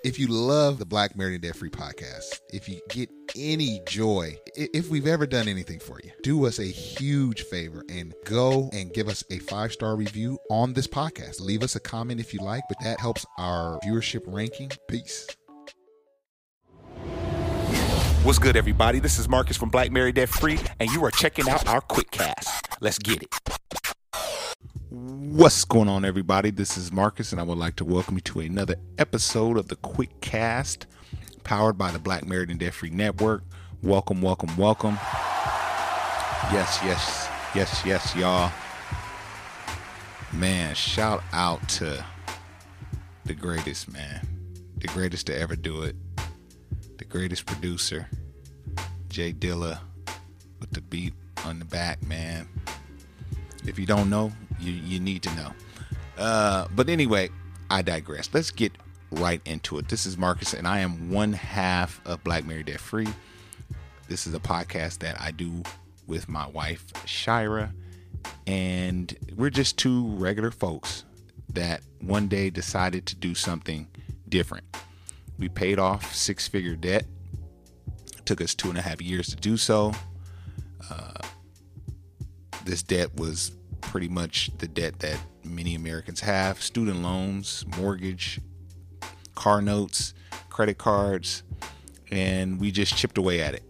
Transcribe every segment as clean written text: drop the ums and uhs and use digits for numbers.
If you love the Black Married and Debt Free podcast, if you get any joy, if we've ever done anything for you, do us a huge favor and go and give us a 5-star review on this podcast. Leave us a comment if you like, but that helps our viewership ranking. Peace. What's good, everybody? This is Marcus from Black Married Debt Free, and you are checking out our quick cast. Let's get it. What's going on, everybody? This is Marcus, and I would like to welcome you to another episode of the Quick Cast, powered by the Black Married and Debt Free Network. Welcome, welcome, welcome. Yes, y'all. Man, shout out to the greatest, man. The greatest to ever do it. The greatest producer, Jay Dilla, with the beat on the back, man. If you don't know, you need to know. But anyway, I digress. Let's get right into it. This is Marcus, and I am one half of Black Married Debt Free. This is a podcast that I do with my wife, Shira, and we're just two regular folks that one day decided to do something different. We paid off 6-figure debt. It took us 2.5 years to do so. This debt was pretty much the debt that many Americans have: student loans, mortgage, car notes, credit cards, and we just chipped away at it.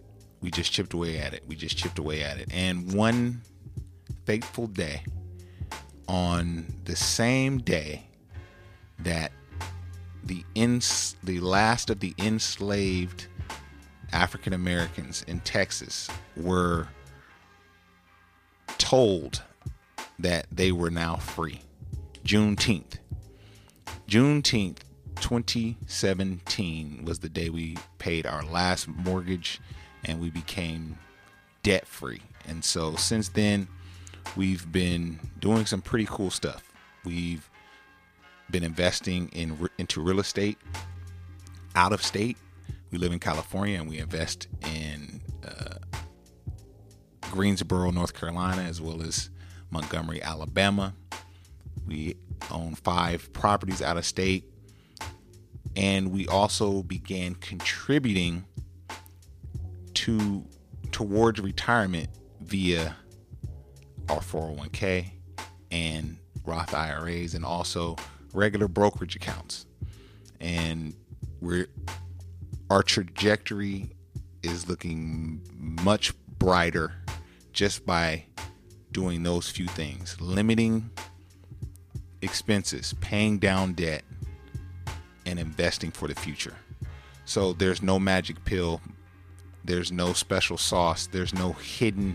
And one fateful day, on the same day that the last of the enslaved African Americans in Texas were told that they were now free. Juneteenth 2017 was the day we paid our last mortgage and we became debt free. And so since then, we've been doing some pretty cool stuff. We've been investing into real estate out of state. We live in California, and we invest in Greensboro, North Carolina, as well as Montgomery, Alabama. We own 5 properties out of state, and we also began contributing towards retirement via our 401k and Roth IRAs, and also regular brokerage accounts. And our trajectory is looking much brighter just by doing those few things: limiting expenses, paying down debt, and investing for the future. So there's no magic pill. There's no special sauce. There's no hidden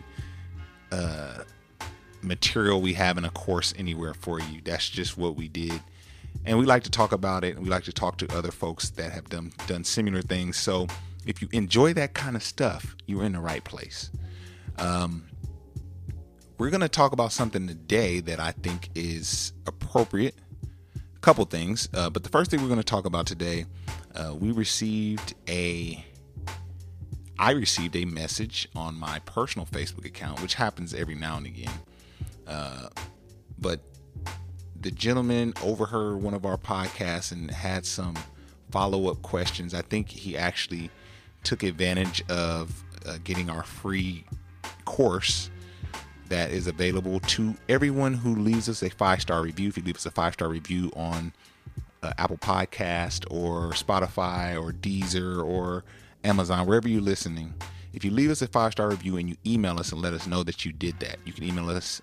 material we have in a course anywhere for you. That's just what we did. And we like to talk about it, and we like to talk to other folks that have done similar things. So if you enjoy that kind of stuff, you're in the right place. We're going to talk about something today that I think is appropriate. A couple things. But the first thing we're going to talk about today, I received a message on my personal Facebook account, which happens every now and again. But the gentleman overheard one of our podcasts and had some follow-up questions. I think he actually took advantage of getting our free course that is available to everyone who leaves us a 5-star review. If you leave us a 5-star review on Apple Podcast or Spotify or Deezer or Amazon, wherever you're listening, if you leave us a 5-star review and you email us and let us know that you did that, you can email us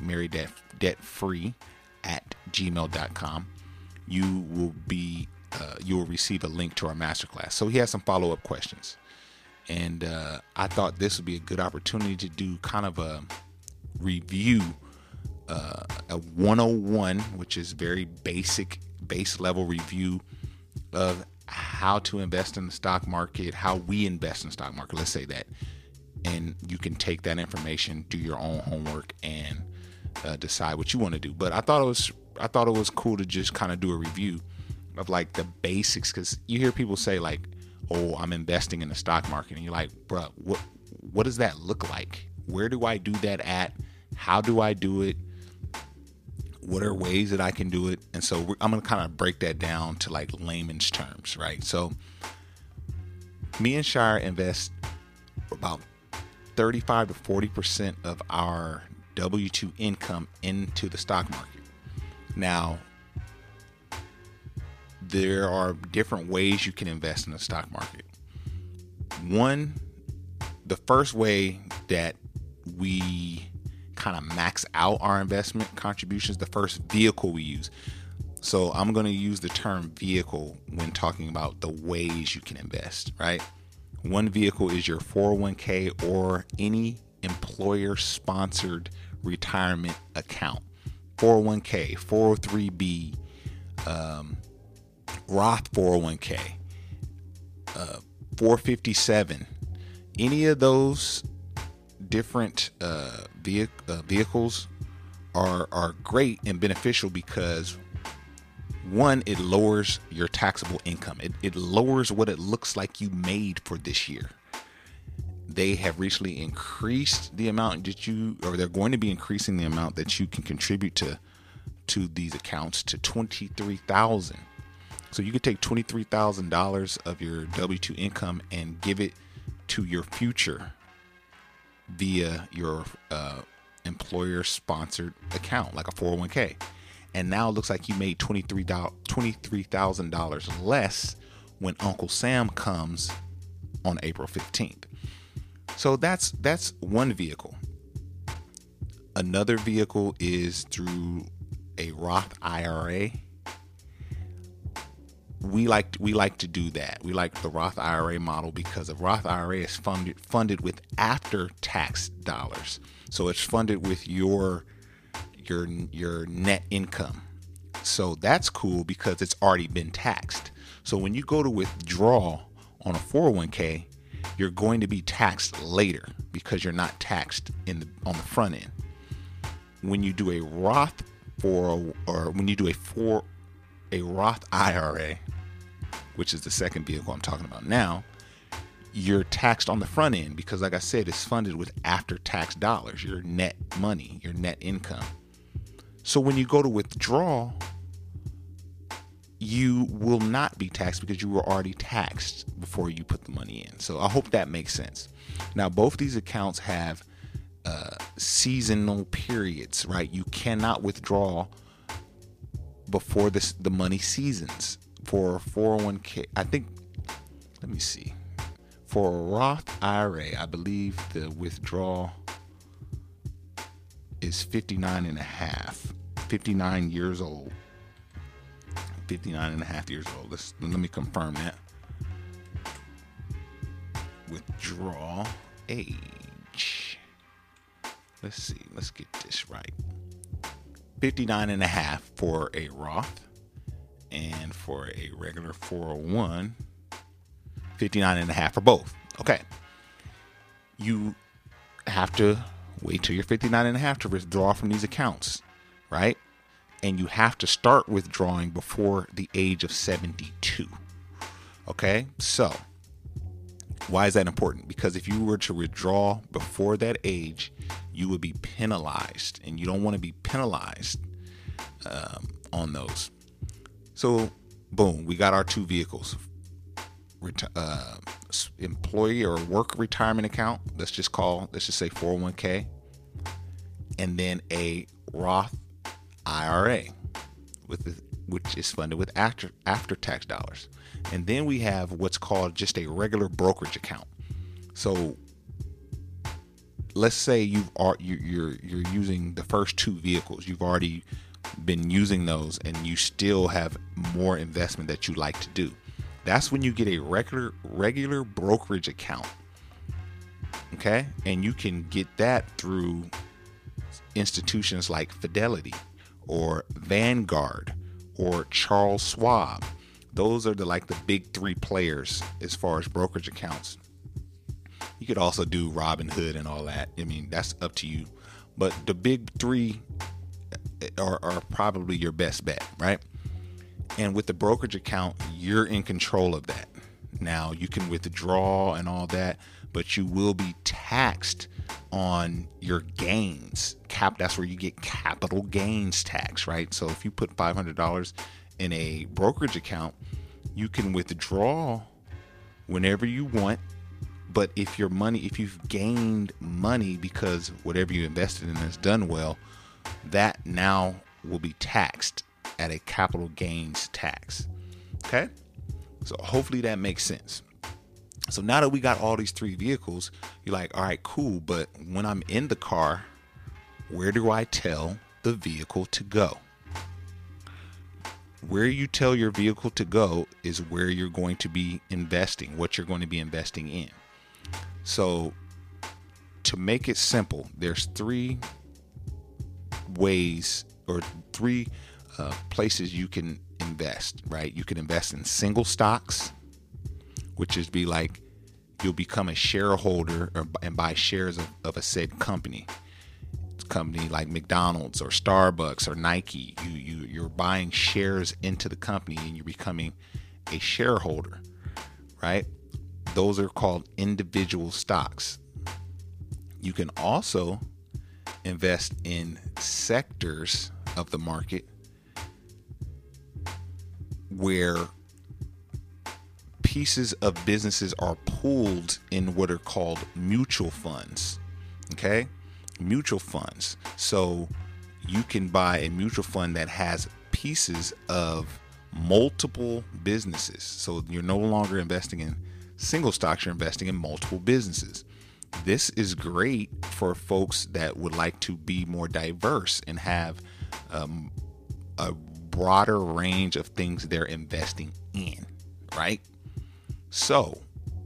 blackmarrieddebt-free@gmail.com. You will receive a link to our masterclass. So he has some follow-up questions, and I thought this would be a good opportunity to do kind of a review, a 101, which is very base level review of how to invest in the stock market, how we invest in the stock market, let's say that. And you can take that information, do your own homework, and decide what you want to do. But I thought it was cool to just kind of do a review of like the basics, because you hear people say like, "Oh, I'm investing in the stock market," and you're like, "Bro, what does that look like? Where do I do that at? How do I do it? What are ways that I can do it? And so I'm going to kind of break that down to like layman's terms, right? So me and Shire invest about 35 to 40% of our W-2 income into the stock market. Now, there are different ways you can invest in the stock market. The first way that we kind of max out our investment contributions, the first vehicle we use. So I'm going to use the term vehicle when talking about the ways you can invest, right? One vehicle is your 401k or any employer-sponsored retirement account. 401k, 403b, Roth 401k, 457. Any of those different vehicles are great and beneficial because, one, it lowers your taxable income. It lowers what it looks like you made for this year. They have recently increased the amount that they're going to be increasing the amount that you can contribute to these accounts to $23,000. So you could take $23,000 of your W-2 income and give it to your future via your employer-sponsored account, like a 401k. And now it looks like you made $23,000 less when Uncle Sam comes on April 15th. So that's one vehicle. Another vehicle is through a Roth IRA. We like to do that. We like the Roth IRA model because a Roth IRA is funded with after-tax dollars. So it's funded with your net income. So that's cool because it's already been taxed. So when you go to withdraw on a 401k, you're going to be taxed later because you're not taxed on the front end. When you do a Roth a Roth IRA, which is the second vehicle I'm talking about now, you're taxed on the front end because, like I said, it's funded with after-tax dollars, your net money, your net income. So when you go to withdraw, you will not be taxed because you were already taxed before you put the money in. So I hope that makes sense. Now, both these accounts have seasonal periods, right? You cannot withdraw before the money seasons. For 401k, let me see. For a Roth IRA, I believe the withdrawal is 59 years old. 59 and a half years old. Let me confirm that. Withdrawal age. Let's see. Let's get this right. 59 and a half for a Roth, and for a regular 401, 59 and a half for both. Okay. You have to wait till you're 59 and a half to withdraw from these accounts, right? And you have to start withdrawing before the age of 72. Okay. So why is that important? Because if you were to withdraw before that age, you would be penalized, and you don't want to be penalized on those. So, boom, we got our two vehicles. Employee or work retirement account, let's just say 401k, and then a Roth IRA, which is funded with after-tax dollars. And then we have what's called just a regular brokerage account. So let's say you're using the first two vehicles. You've already been using those, and you still have more investment that you like to do. That's when you get a regular brokerage account. Okay, and you can get that through institutions like Fidelity or Vanguard or Charles Schwab. Those are the big three players as far as brokerage accounts. You could also do Robinhood and all that. I mean, that's up to you. But the big three are probably your best bet, right? And with the brokerage account, you're in control of that. Now, you can withdraw and all that, but you will be taxed on your gains. That's where you get capital gains tax, right? So if you put $500 in a brokerage account, you can withdraw whenever you want. But if you've gained money because whatever you invested in has done well, that now will be taxed at a capital gains tax. Okay? So hopefully that makes sense. So now that we got all these three vehicles, you're like, all right, cool. But when I'm in the car, where do I tell the vehicle to go? Where you tell your vehicle to go is where you're going to be investing, what you're going to be investing in. So to make it simple, there's three ways or three places you can invest, right? You can invest in single stocks, which is be like you'll become a shareholder and buy shares of a said company like McDonald's or Starbucks or Nike. You're buying shares into the company and you're becoming a shareholder, right? Those are called individual stocks. You can also invest in sectors of the market where pieces of businesses are pooled in what are called mutual funds. Okay? Mutual funds. So you can buy a mutual fund that has pieces of multiple businesses. So you're no longer investing in single stocks, you're investing in multiple businesses. This is great for folks that would like to be more diverse and have a broader range of things they're investing in, right? So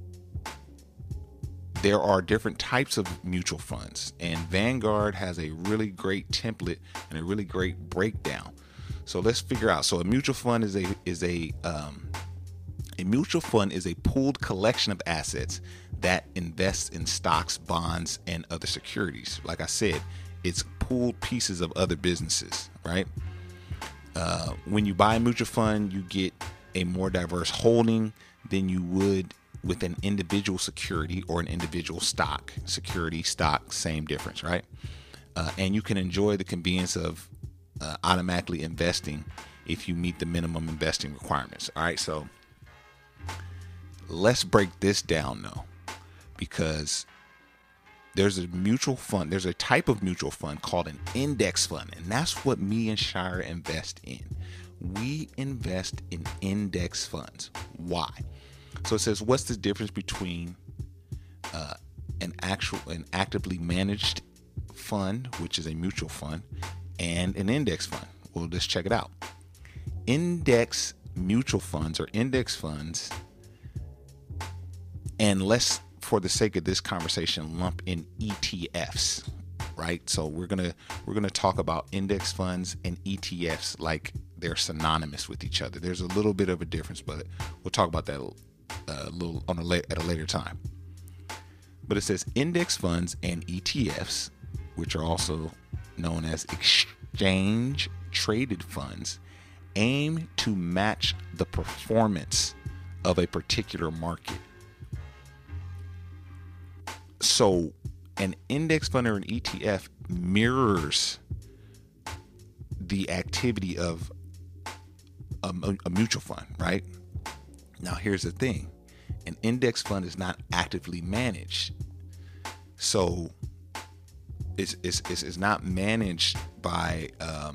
there are different types of mutual funds, and Vanguard has a really great template and a really great breakdown. So let's figure out. So a mutual fund is a mutual fund is a pooled collection of assets that invests in stocks, bonds, and other securities. Like I said, it's pooled pieces of other businesses, right? When you buy a mutual fund, you get a more diverse holding than you would with an individual security or an individual stock. Security, stock, same difference, right? And you can enjoy the convenience of automatically investing if you meet the minimum investing requirements. All right, so let's break this down though, because there's a mutual fund, there's a type of mutual fund called an index fund, and that's what me and Shire invest in. We invest in index funds. Why? So it says, what's the difference between an actively managed fund, which is a mutual fund, and an index fund? Well, let's check it out. Index mutual funds or index funds, and let's, for the sake of this conversation, lump in ETFs, right? So we're gonna talk about index funds and ETFs like they're synonymous with each other. There's a little bit of a difference, but we'll talk about that a little at a later time. But it says index funds and ETFs, which are also known as exchange traded funds, aim to match the performance of a particular market. So an index fund or an ETF mirrors the activity of a mutual fund, right? Now, here's the thing. An index fund is not actively managed. So it's not managed by,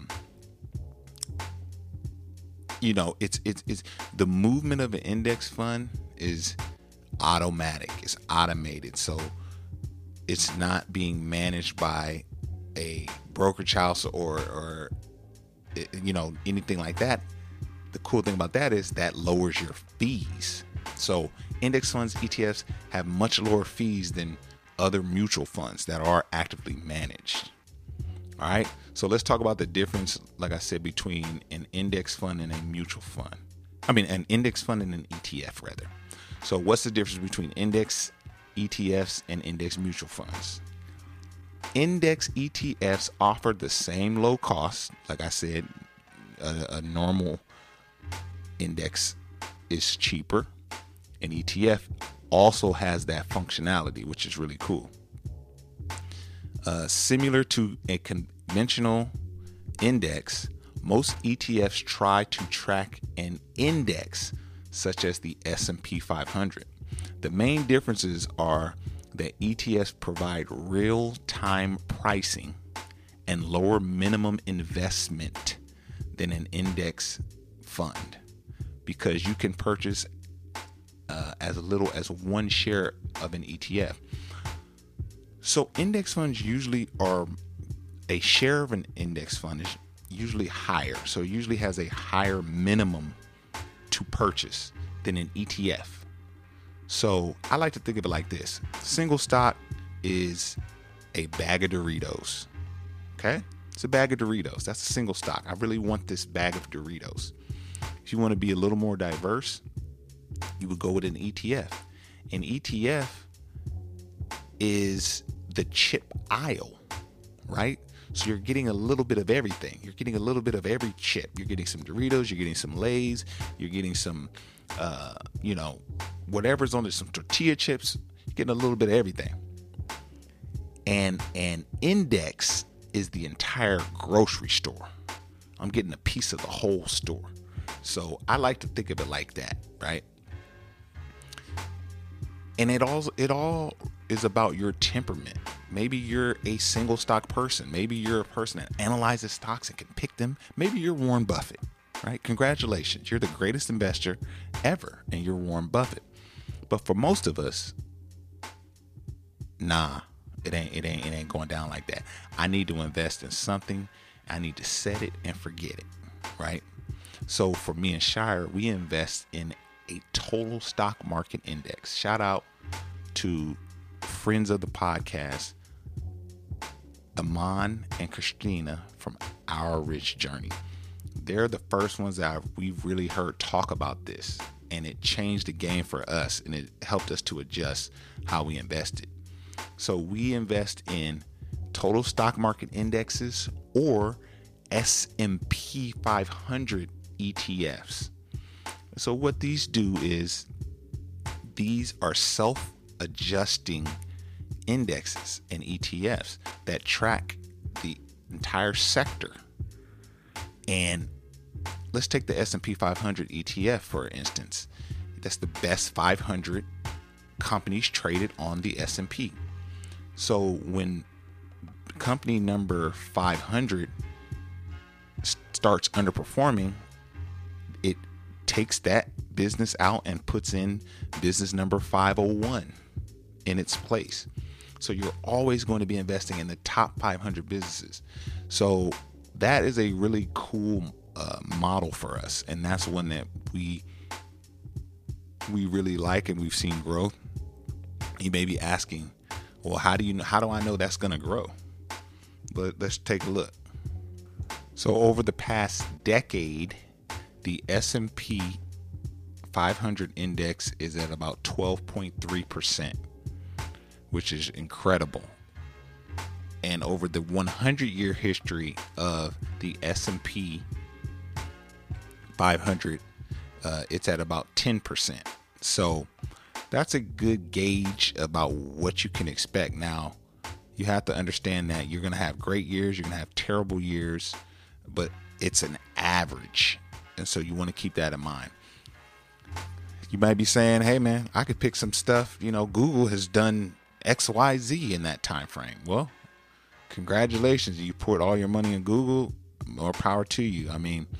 it's the movement of an index fund is automatic. It's automated. So it's not being managed by a brokerage house or anything like that. The cool thing about that is that lowers your fees. So index funds, ETFs have much lower fees than other mutual funds that are actively managed. All right. So let's talk about the difference, like I said, between an index fund and a mutual fund. An index fund and an ETF, rather. So what's the difference between index ETFs and index mutual funds? Index ETFs offer the same low cost. Like I said, a normal index is cheaper. An ETF also has that functionality, which is really cool. Similar to a conventional index, most ETFs try to track an index such as the S&P 500. The main differences are that ETFs provide real-time pricing and lower minimum investment than an index fund, because you can purchase as little as one share of an ETF. So index funds usually are, a share of an index fund is usually higher. So it usually has a higher minimum to purchase than an ETF. So I like to think of it like this. Single stock is a bag of Doritos. Okay? It's a bag of Doritos. That's a single stock. I really want this bag of Doritos. If you want to be a little more diverse, you would go with an ETF. An ETF is the chip aisle, right? So you're getting a little bit of everything. You're getting a little bit of every chip. You're getting some Doritos, you're getting some Lay's, you're getting some, whatever's on there, some tortilla chips. You're getting a little bit of everything. And an index is the entire grocery store. I'm getting a piece of the whole store. So I like to think of it like that, right? And it all is about your temperament. Maybe you're a single stock person. Maybe you're a person that analyzes stocks and can pick them. Maybe you're Warren Buffett, right? Congratulations. You're the greatest investor ever, and you're Warren Buffett. But for most of us, nah, it ain't going down like that. I need to invest in something. I need to set it and forget it, right? So for me and Shire, we invest in a total stock market index. Shout out to friends of the podcast, Aman and Christina from Our Rich Journey. They're the first ones that we've really heard talk about this, and it changed the game for us, and it helped us to adjust how we invested. So we invest in total stock market indexes or S&P 500 ETFs. So what these do is, these are self-adjusting indexes and ETFs that track the entire sector. And let's take the S&P 500 ETF for instance. That's the best 500 companies traded on the S&P. So when company number 500 starts underperforming, it takes that business out and puts in business number 501 in its place. So you're always going to be investing in the top 500 businesses. So that is a really cool model for us, and that's one that we really like and we've seen growth. You may be asking, well, how do I know that's going to grow? But let's take a look. So over the past decade, the S&P 500 index is at about 12.3%, which is incredible. And over the 100-year history of the S&P 500, it's at about 10%. So that's a good gauge about what you can expect. Now, you have to understand that you're going to have great years, you're going to have terrible years, but it's an average. And so you want to keep that in mind. You might be saying, hey man, I could pick some stuff. Google has done XYZ in that time frame. Well, congratulations. You put all your money in Google, more power to you. I mean,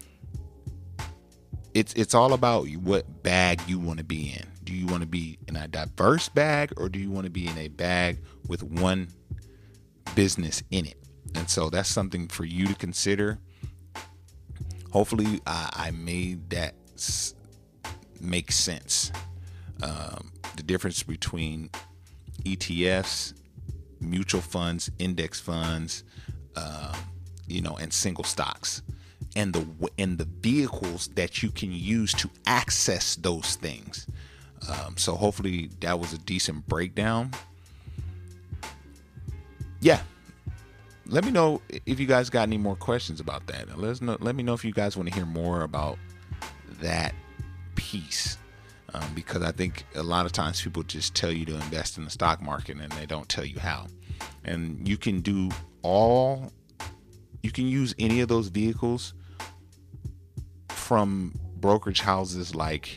it's all about what bag you want to be in. Do you want to be in a diverse bag, or do you want to be in a bag with one business in it? And so that's something for you to consider. Hopefully I made that make sense. The difference between ETFs, mutual funds, index funds, and single stocks, and the vehicles that you can use to access those things. So hopefully that was a decent breakdown. Yeah. Let me know if you guys got any more questions about that. Let me know if you guys want to hear more about that piece. because I think a lot of times people just tell you to invest in the stock market and they don't tell you how. And you can use any of those vehicles from brokerage houses like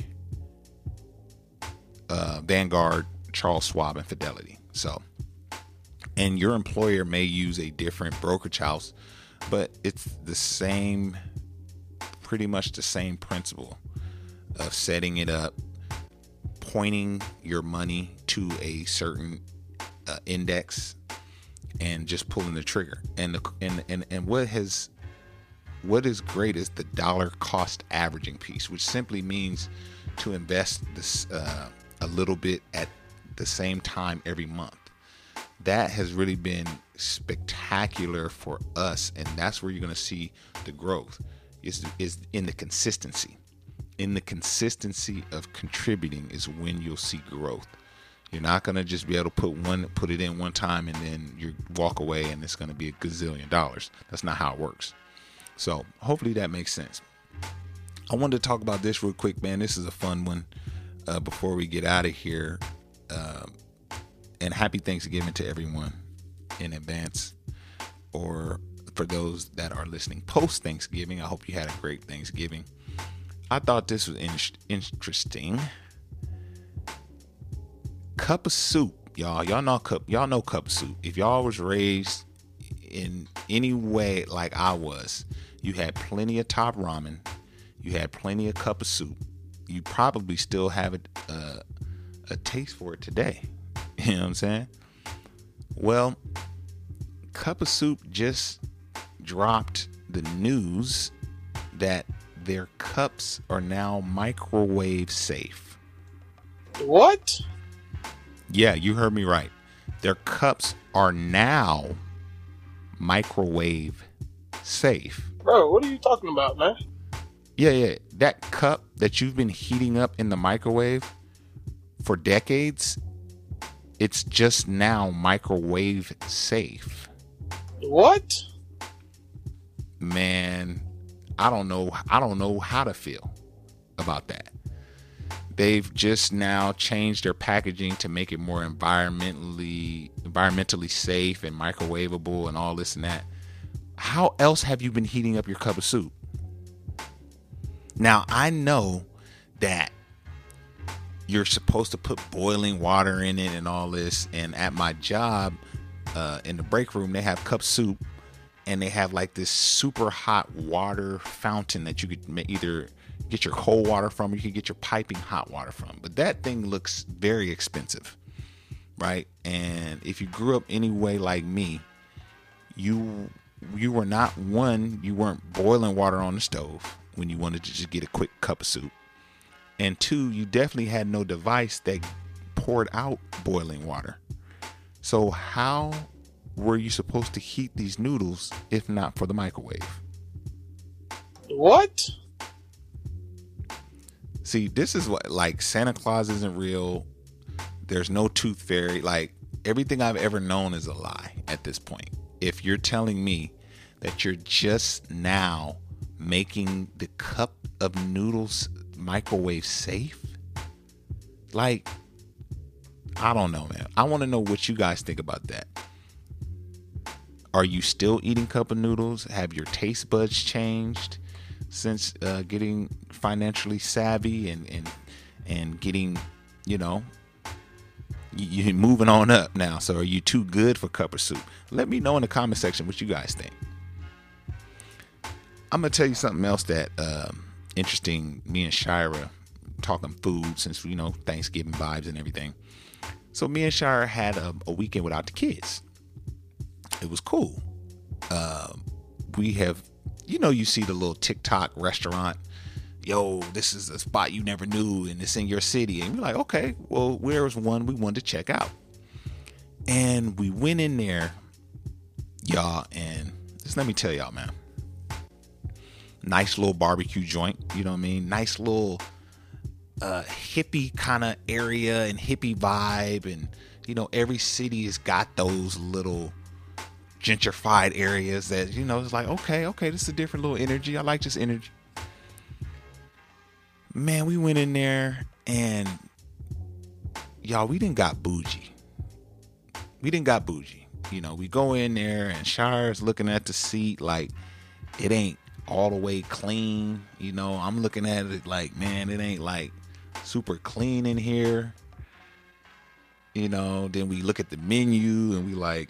Vanguard, Charles Schwab, and Fidelity. So, and your employer may use a different brokerage house, but it's the same, pretty much the same principle of setting it up, pointing your money to a certain index, and just pulling the trigger. And what is great is the dollar cost averaging piece, which simply means to invest this a little bit at the same time every month. That has really been spectacular for us, and that's where you're going to see the growth is in the consistency. In the consistency of contributing is when you'll see growth. You're not going to just be able to put it in one time and then you walk away and it's going to be a gazillion dollars. That's not how it works. So hopefully that makes sense. I wanted to talk about this real quick, man. This is a fun one before we get out of here. And happy Thanksgiving to everyone in advance, or for those that are listening post Thanksgiving. I hope you had a great Thanksgiving. I thought this was interesting. Cup of soup, y'all. Y'all know cup of soup. If y'all was raised in any way like I was, you had plenty of Top Ramen, you had plenty of cup of soup. You probably still have a taste for it today. You know what I'm saying? Well, Cup of Soup just dropped the news that their cups are now microwave safe. What? Yeah, you heard me right. Their cups are now microwave safe. Bro, what are you talking about, man? Yeah. That cup that you've been heating up in the microwave for decades, it's just now microwave safe. What? Man, I don't know how to feel about that. They've just now changed their packaging to make it more environmentally safe and microwavable and all this and that. How else have you been heating up your cup of soup? Now, I know that you're supposed to put boiling water in it and all this. And at my job, in the break room, they have cup soup, and they have like this super hot water fountain that you could either get your cold water from, or you can get your piping hot water from. But that thing looks very expensive, right? And if you grew up anyway like me, you were not, one, you weren't boiling water on the stove when you wanted to just get a quick cup of soup. And two, you definitely had no device that poured out boiling water. So how were you supposed to heat these noodles if not for the microwave? What? See, this is what, like, Santa Claus isn't real. There's no tooth fairy. Like, everything I've ever known is a lie at this point. If you're telling me that you're just now making the cup of noodles microwave safe, like, I don't know, man. I want to know what you guys think about that. Are you still eating cup of noodles? Have your taste buds changed since getting financially savvy and getting, you're moving on up now? So are you too good for cup of soup? Let me know in the comment section what you guys think. I'm gonna tell you something else that interesting. Me and Shira talking food since Thanksgiving vibes and everything. So me and Shira had a weekend without the kids. It was cool. We have, you see the little TikTok restaurant. Yo, this is a spot you never knew, and it's in your city. And you're like, okay, well, where's one we wanted to check out? And we went in there, y'all, and just let me tell y'all, man. Nice little barbecue joint, you know what I mean? Nice little hippie kind of area and hippie vibe. And, every city has got those little gentrified areas that, it's like, okay, this is a different little energy. I like this energy. Man, we went in there and y'all, we didn't got bougie. You know, we go in there and Shire's looking at the seat like it ain't all the way clean. You know, I'm looking at it like, man, it ain't like super clean in here. You know, then we look at the menu and we like,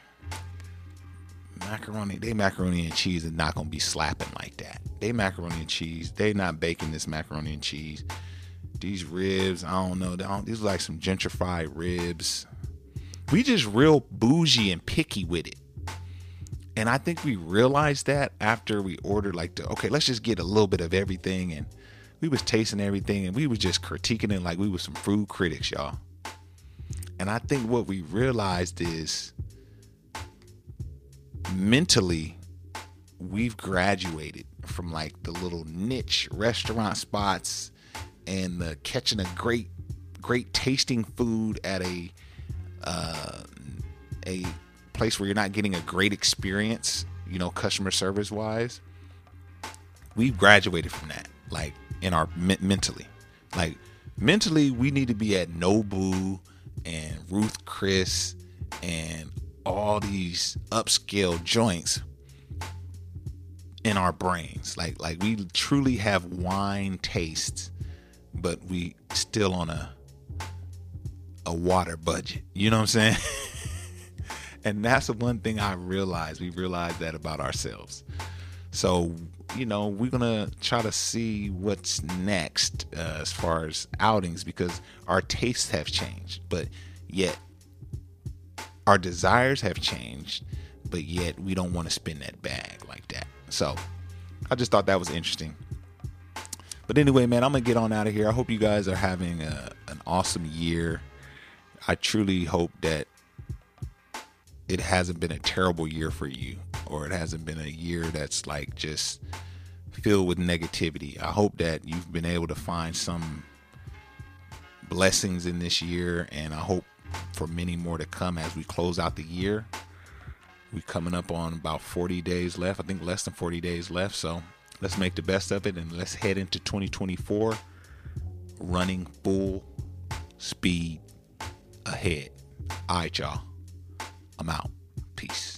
macaroni and cheese is not gonna be slapping like that. They macaroni and cheese, they not baking this macaroni and cheese. These ribs, I don't know, these are like some gentrified ribs. We just real bougie and picky with it. And I think we realized that after we ordered like okay, let's just get a little bit of everything. And we was tasting everything and we was just critiquing it like we was some food critics, y'all. And I think what we realized is mentally we've graduated from like the little niche restaurant spots and the catching a great tasting food at a place where you're not getting a great experience, you know, customer service wise. We've graduated from that, like in our mentally, we need to be at Nobu and Ruth Chris and all these upscale joints in our brains. Like we truly have wine tastes, but we still on a water budget. You know what I'm saying? And that's the one thing I realized. We realized that about ourselves. So, you know, we're going to try to see what's next as far as outings, because our tastes have changed, but yet our desires have changed, but yet we don't want to spend that bag like that. So I just thought that was interesting. But anyway, man, I'm going to get on out of here. I hope you guys are having an awesome year. I truly hope that it hasn't been a terrible year for you, or it hasn't been a year that's like just filled with negativity. I hope that you've been able to find some blessings in this year, and I hope for many more to come as we close out the year. We're coming up on about 40 days left. I think less than 40 days left. So let's make the best of it, and let's head into 2024 running full speed ahead. All right, y'all. I'm out. Peace.